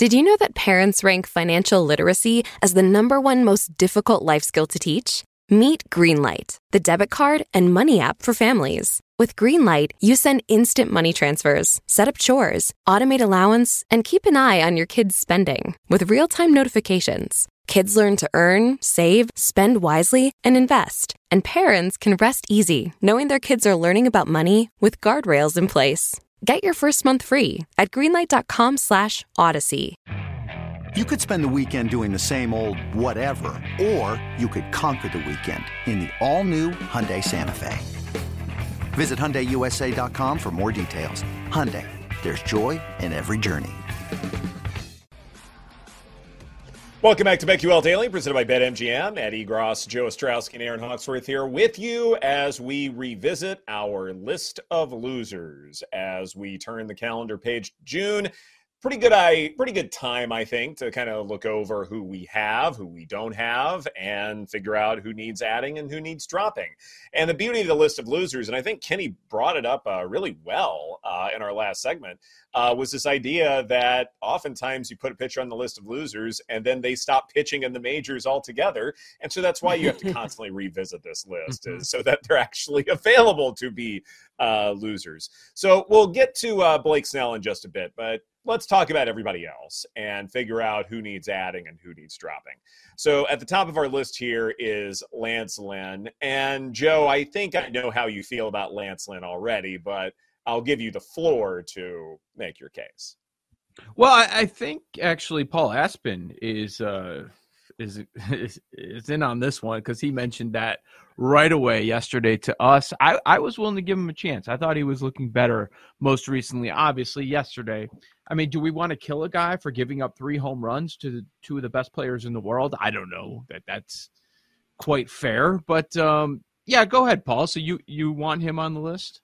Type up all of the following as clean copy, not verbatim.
Did you know that parents rank financial literacy as the #1 most difficult life skill to teach? Meet Greenlight, the debit card and money app for families. With Greenlight, you send instant money transfers, set up chores, automate allowance, and keep an eye on your kids' spending with real-time notifications. Kids learn to earn, save, spend wisely, and invest. And parents can rest easy knowing their kids are learning about money with guardrails in place. Get your first month free at greenlight.com/Odyssey. You could spend the weekend doing the same old whatever, or you could conquer the weekend in the all-new Hyundai Santa Fe. Visit HyundaiUSA.com for more details. Hyundai, there's joy in every journey. Welcome back to BetQL Daily, presented by BetMGM. Eddie Gross, Joe Ostrowski, and Aaron Hawksworth here with you as we revisit our list of losers as we turn the calendar page to June. Pretty good time, I think, to kind of look over who we have, who we don't have, and figure out who needs adding and who needs dropping. And the beauty of the list of losers, and I think Kenny brought it up really well in our last segment, was this idea that oftentimes you put a pitcher on the list of losers and then they stop pitching in the majors altogether. And so that's why you have to constantly revisit this list, is so that they're actually available to be losers. So we'll get to Blake Snell in just a bit, but let's talk about everybody else and figure out who needs adding and who needs dropping. So at the top of our list here is Lance Lynn. And Joe, I think I know how you feel about Lance Lynn already, but I'll give you the floor to make your case. Well, I think actually Paul Aspen is in on this one because he mentioned that right away yesterday to us. I was willing to give him a chance. I thought he was looking better most recently, obviously yesterday. I mean, do we want to kill a guy for giving up 3 home runs to two of the best players in the world? I don't know that's quite fair, but yeah, go ahead, Paul. So you want him on the list?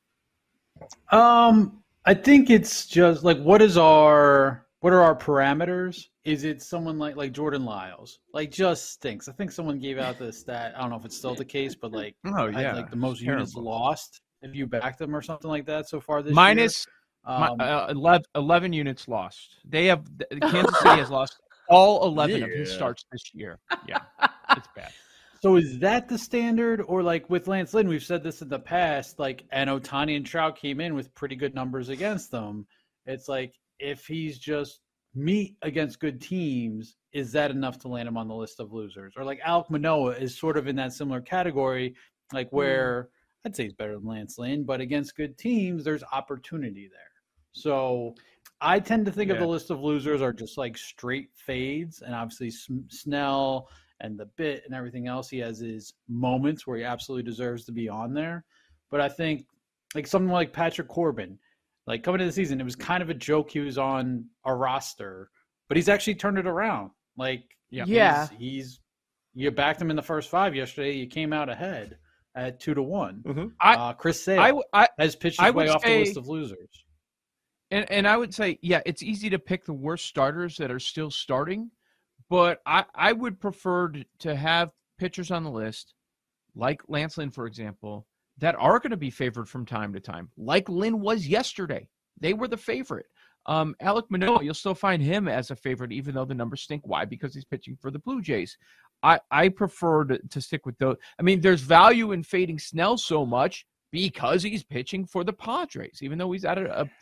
I think it's just like, what are our parameters? Is it someone like Jordan Lyles? Like, just stinks. I think someone gave out the stat. I don't know if it's still the case, but like, had like the most units lost if you backed them or something like that so far this minus year. 11 units lost. Kansas City has lost all 11 of his starts this year. Yeah, it's bad. So is that the standard? Or like with Lance Lynn, we've said this in the past, like, and Ohtani and Trout came in with pretty good numbers against them. It's like, if he's just meat against good teams, is that enough to land him on the list of losers? Or like Alek Manoah is sort of in that similar category, like where I'd say he's better than Lance Lynn, but against good teams, there's opportunity there. So I tend to think of the list of losers are just like straight fades, and obviously Snell and the bit and everything else, he has his moments where he absolutely deserves to be on there. But I think like something like Patrick Corbin, like coming into the season, it was kind of a joke he was on a roster, but he's actually turned it around. Like, he's you backed him in the first 5 yesterday. You came out ahead at 2-1. Mm-hmm. Chris Sale has pitched his way off the list of losers. And I would say, it's easy to pick the worst starters that are still starting, but I would prefer to have pitchers on the list, like Lance Lynn, for example, that are going to be favored from time to time, like Lynn was yesterday. They were the favorite. Alek Manoah, you'll still find him as a favorite, even though the numbers stink. Why? Because he's pitching for the Blue Jays. I prefer to stick with those. I mean, there's value in fading Snell so much because he's pitching for the Padres, even though he's at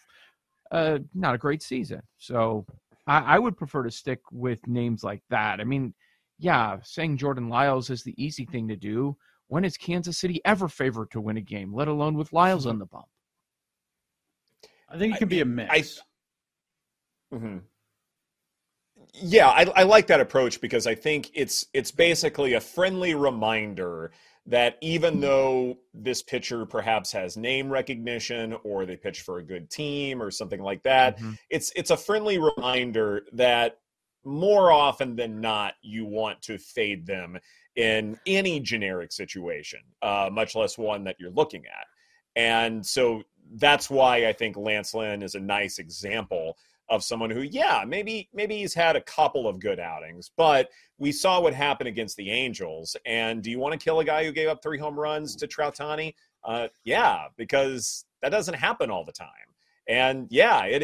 not a great season. So I would prefer to stick with names like that. I mean, saying Jordan Lyles is the easy thing to do. When is Kansas City ever favored to win a game, let alone with Lyles on the bump? I think it can be a mix. Yeah, I like that approach because I think it's basically a friendly reminder that even though this pitcher perhaps has name recognition or they pitch for a good team or something like that, it's a friendly reminder that more often than not, you want to fade them in any generic situation, much less one that you're looking at. And so that's why I think Lance Lynn is a nice example of someone who, maybe he's had a couple of good outings, but we saw what happened against the Angels. And do you want to kill a guy who gave up 3 home runs to Troutani? Because that doesn't happen all the time. And it is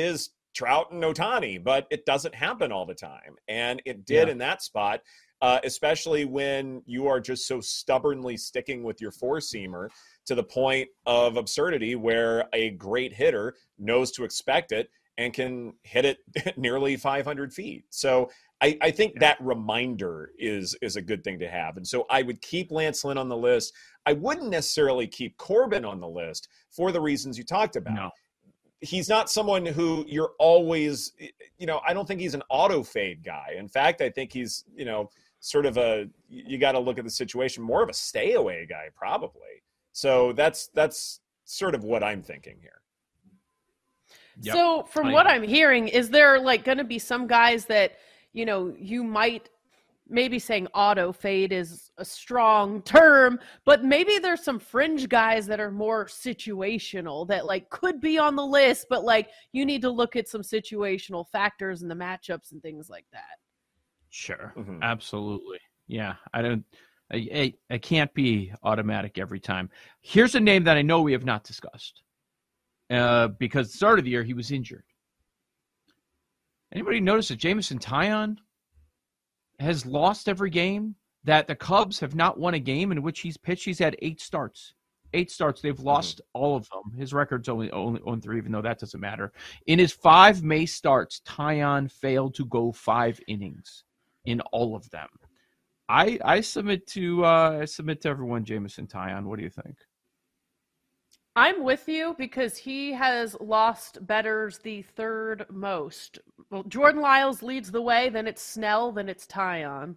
Trout and Ohtani, but it doesn't happen all the time. And it did in that spot, especially when you are just so stubbornly sticking with your four-seamer to the point of absurdity where a great hitter knows to expect it and can hit it nearly 500 feet. So I think that reminder is a good thing to have. And so I would keep Lance Lynn on the list. I wouldn't necessarily keep Corbin on the list for the reasons you talked about. No. He's not someone who you're always, I don't think he's an auto fade guy. In fact, I think he's, sort of you got to look at the situation, more of a stay away guy, probably. So that's sort of what I'm thinking here. Yep. So from what I'm hearing, is there like going to be some guys that, you might, maybe saying auto fade is a strong term, but maybe there's some fringe guys that are more situational that like could be on the list, but like you need to look at some situational factors and the matchups and things like that. Sure. Mm-hmm. Absolutely. Yeah. I can't be automatic every time. Here's a name that I know we have not discussed because at the start of the year he was injured. Anybody notice that Jameson Taillon has lost every game, that the Cubs have not won a game in which he's pitched? He's had 8 starts. 8 starts. They've lost all of them. His record's only on 3, even though that doesn't matter. In his 5 May starts, Taillon failed to go 5 innings in all of them. I submit to everyone Jameson Taillon. What do you think? I'm with you because he has lost bettors the 3rd most. Well, Jordan Lyles leads the way, then it's Snell, then it's Taillon.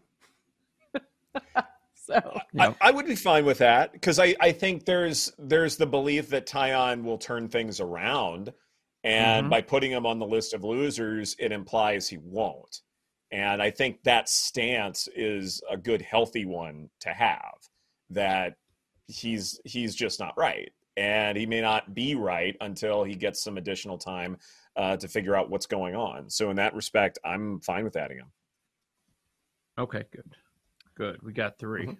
So I would be fine with that because I think there's the belief that Taillon will turn things around, and by putting him on the list of losers, it implies he won't. And I think that stance is a good, healthy one to have, that he's just not right. And he may not be right until he gets some additional time to figure out what's going on. So in that respect, I'm fine with adding him. Okay, good. We got 3.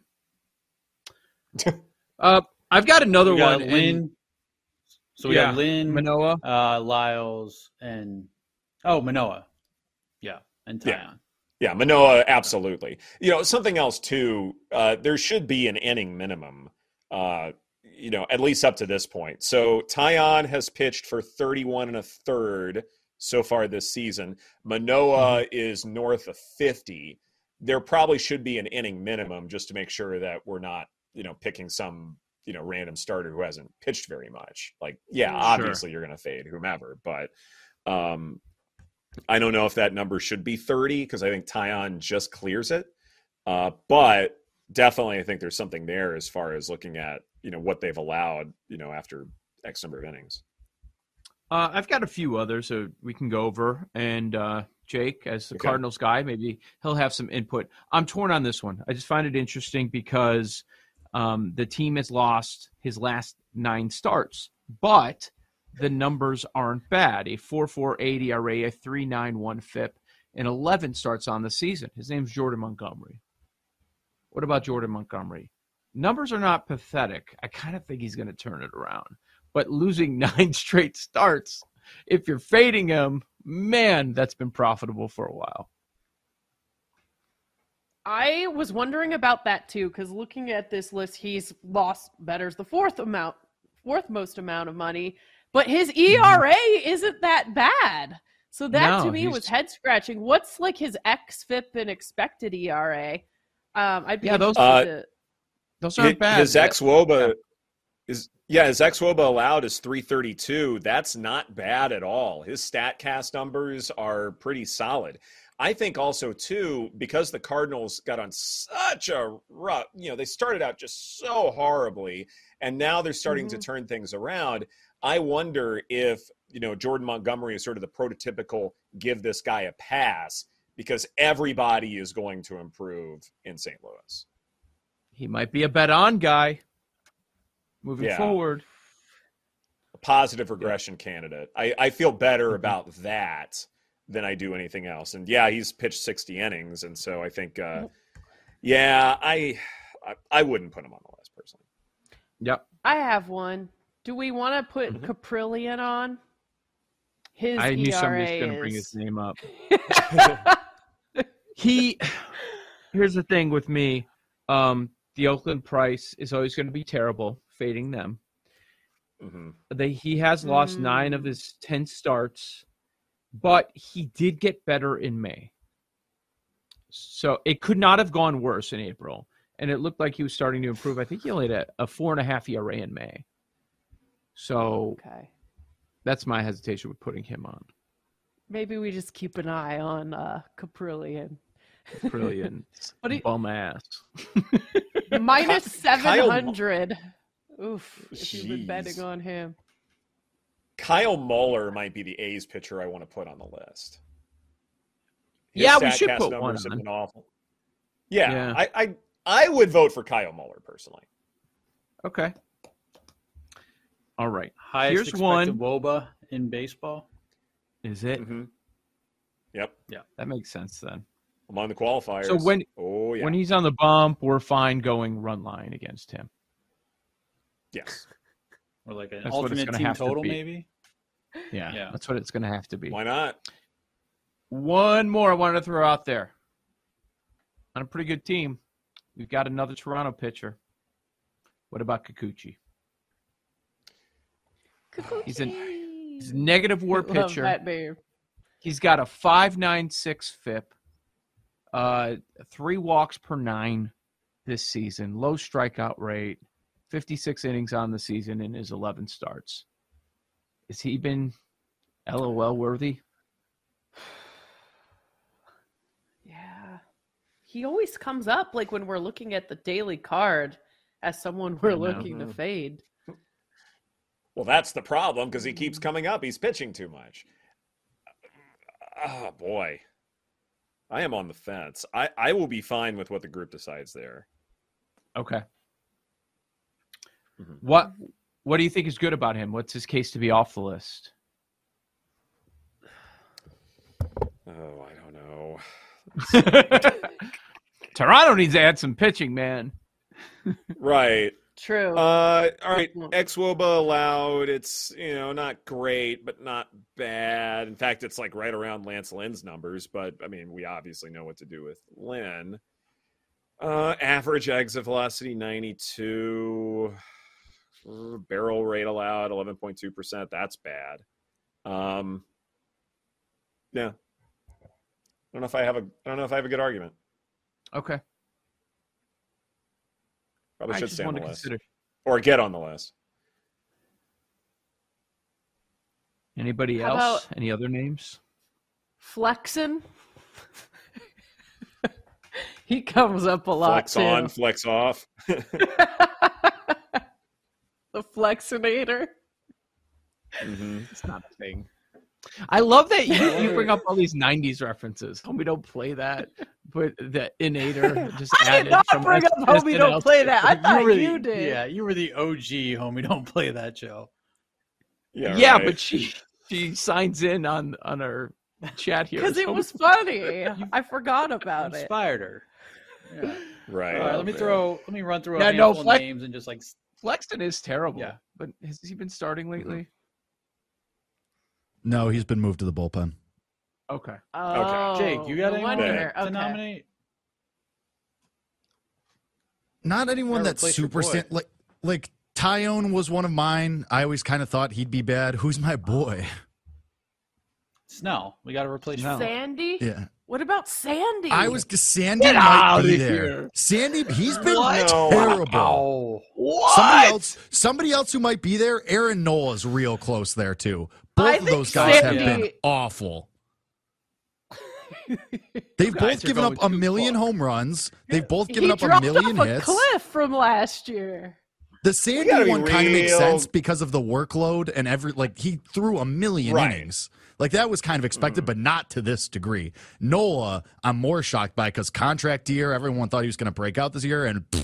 I've got another one. Lynn. So we got Lynn, Manoah, Lyles, and Manoah. Yeah, and Taillon. Yeah, Manoah, absolutely. Something else too, there should be an inning minimum, at least up to this point. So Taillon has pitched for 31 1/3 so far this season. Manoah is north of 50. There probably should be an inning minimum just to make sure that we're not, picking some, random starter who hasn't pitched very much. Like, obviously you're going to fade whomever, but I don't know if that number should be 30 because I think Taillon just clears it. But definitely I think there's something there as far as looking at, what they've allowed, after X number of innings. I've got a few others that we can go over. And Jake, as the Cardinals guy, maybe he'll have some input. I'm torn on this one. I just find it interesting because the team has lost his last 9 starts, but the numbers aren't bad. A 4.48 ERA, a 3.91 FIP, and 11 starts on the season. His name's Jordan Montgomery. What about Jordan Montgomery? Numbers are not pathetic. I kind of think he's going to turn it around. But losing 9 straight starts, if you're fading him, man, that's been profitable for a while. I was wondering about that too, because looking at this list, he's lost bettors the 4th most amount of money, but his ERA isn't that bad. So that to me was head scratching. What's like his xFIP and expected ERA? I'd be those aren't bad. His xWOBA his xWOBA allowed is 332. That's not bad at all. His StatCast numbers are pretty solid. I think also, too, because the Cardinals got on such a rough, they started out just so horribly, and now they're starting to turn things around. I wonder if, Jordan Montgomery is sort of the prototypical give this guy a pass because everybody is going to improve in St. Louis. He might be a bet-on guy moving forward. A positive regression candidate. I feel better about that than I do anything else. And he's pitched 60 innings. And so I think, I wouldn't put him on the list personally. Yep. I have one. Do we want to put Caprillion on? His I knew ERA somebody's going to is... bring his name up. Here's the thing with me. The Oakland price is always going to be terrible, fading them. Mm-hmm. He has lost 9 of his 10 starts, but he did get better in May. So it could not have gone worse in April. And it looked like he was starting to improve. I think he only had a 4.5 ERA in May. So that's my hesitation with putting him on. Maybe we just keep an eye on Caprillion. Brilliant. Bum ass. Minus 700. Oof. If you've been betting on him. Kyle Muller might be the A's pitcher I want to put on the list. We should put one on. Been awful. Yeah. I would vote for Kyle Muller personally. Okay. All right. Highest expected WOBA in baseball. Is it? Mm-hmm. Yep. Yeah. That makes sense then. Among the qualifiers. So when he's on the bump, we're fine going run line against him. Yes. Or like an alternate team total, maybe? Yeah. That's what it's going to have to be. Why not? One more I wanted to throw out there. On a pretty good team, we've got another Toronto pitcher. What about Kikuchi? He's a negative WAR pitcher. That name. He's got a 5.96 FIP, 3 walks per 9 this season, low strikeout rate, 56 innings on the season in his 11 starts. Has he been LOL worthy? Yeah. He always comes up like when we're looking at the daily card as someone we're looking to fade. Well, that's the problem because he keeps coming up. He's pitching too much. Oh, boy. I am on the fence. I will be fine with what the group decides there. Okay. Mm-hmm. What do you think is good about him? What's his case to be off the list? Oh, I don't know. Toronto needs to add some pitching, man. Right. True. All right. xWOBA allowed. It's, not great, but not bad. In fact, it's like right around Lance Lynn's numbers, but I mean, we obviously know what to do with Lynn. Average exit velocity 92. Barrel rate allowed 11.2%. That's bad. Yeah. I don't know if I have a good argument. Okay. Probably should stay on the list. Or get on the list. Anybody else? Any other names? Flexen. He comes up a lot. Flex on, flex off. The Flexinator. Mm-hmm. It's not a thing. I love that you bring up all these 90s references. Homie, don't play that. But the Inator just I did not bring up Homie, don't play that. I thought you did. Yeah, you were the OG Homie, don't play that, Joe. Yeah, right. But she signs in on our chat here. Because it was funny. I forgot about it. Inspired her. Yeah. Right. All right, let me run through a handful of names and just like Flexen is terrible. Yeah. But has he been starting lately? No, he's been moved to the bullpen. Okay. Oh, Jake, you got anyone to nominate? Not anyone that's super like Tyone was one of mine. I always kind of thought he'd be bad. Who's my boy? Snell. We got to replace Snell. Sandy? Yeah. What about Sandy? Sandy might be there. Here. Sandy, he's been terrible. What? Somebody else who might be there, Aaron Nola's real close there too. Both of those guys have been awful. They've both given up a million home runs. They've both given up a million hits. Cliff from last year. The Sandy one kind of makes sense because of the workload and he threw a million innings. Like that was kind of expected, but not to this degree. Nola, I'm more shocked by because contract year, everyone thought he was going to break out this year, and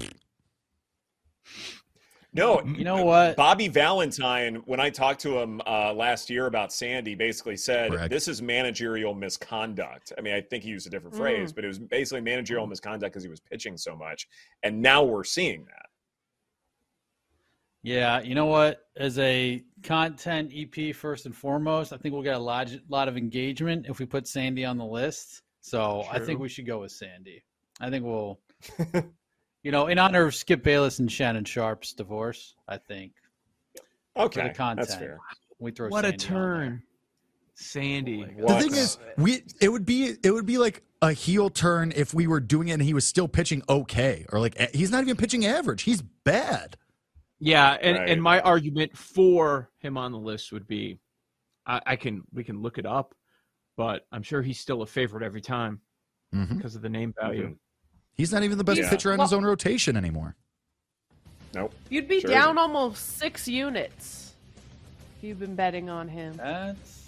no, you know what? Bobby Valentine, when I talked to him last year about Sandy, basically said, This is managerial misconduct. I mean, I think he used a different phrase, but it was basically managerial misconduct because he was pitching so much. And now we're seeing that. Yeah, you know what? As a content EP first and foremost, I think we'll get a lot of engagement if we put Sandy on the list. So I think we should go with Sandy. I think we'll, in honor of Skip Bayless and Shannon Sharp's divorce, I think. Okay, for the content, that's fair. We throw what Sandy a turn, Sandy. The thing is, it would be like a heel turn if we were doing it and he was still pitching okay, or like he's not even pitching average. He's bad. Yeah, and my argument for him on the list would be, we can look it up, but I'm sure he's still a favorite every time because of the name value. Mm-hmm. He's not even the best pitcher on his own rotation anymore. Nope. You'd be down almost 6 units if you've been betting on him. That's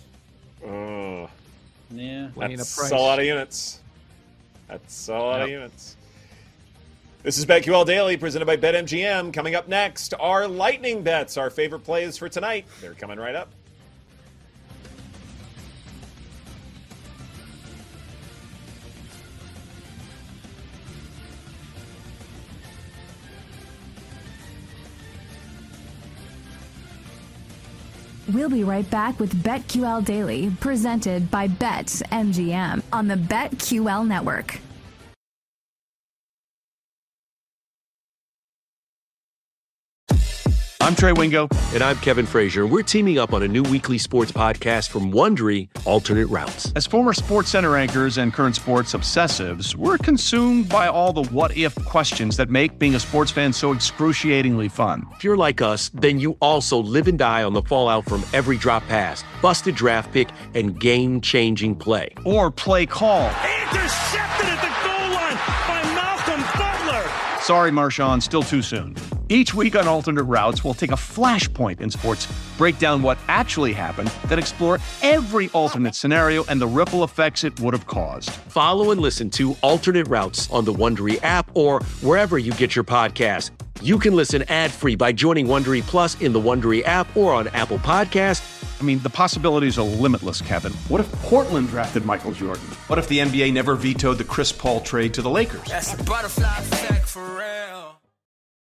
That's a lot of units. That's a lot of units. This is BetQL Daily, presented by BetMGM. Coming up next, our lightning bets, our favorite plays for tonight. They're coming right up. We'll be right back with BetQL Daily, presented by BetMGM on the BetQL Network. I'm Trey Wingo. And I'm Kevin Frazier. We're teaming up on a new weekly sports podcast from Wondery, Alternate Routes. As former SportsCenter anchors and current sports obsessives, we're consumed by all the what-if questions that make being a sports fan so excruciatingly fun. If you're like us, then you also live and die on the fallout from every drop pass, busted draft pick, and game-changing play. Or play call. Intercepted at the goal line by Malcolm Butler. Sorry, Marshawn, still too soon. Each week on Alternate Routes, we'll take a flashpoint in sports, break down what actually happened, then explore every alternate scenario and the ripple effects it would have caused. Follow and listen to Alternate Routes on the Wondery app or wherever you get your podcasts. You can listen ad-free by joining Wondery Plus in the Wondery app or on Apple Podcasts. I mean, the possibilities are limitless, Kevin. What if Portland drafted Michael Jordan? What if the NBA never vetoed the Chris Paul trade to the Lakers? That's a butterfly effect for real.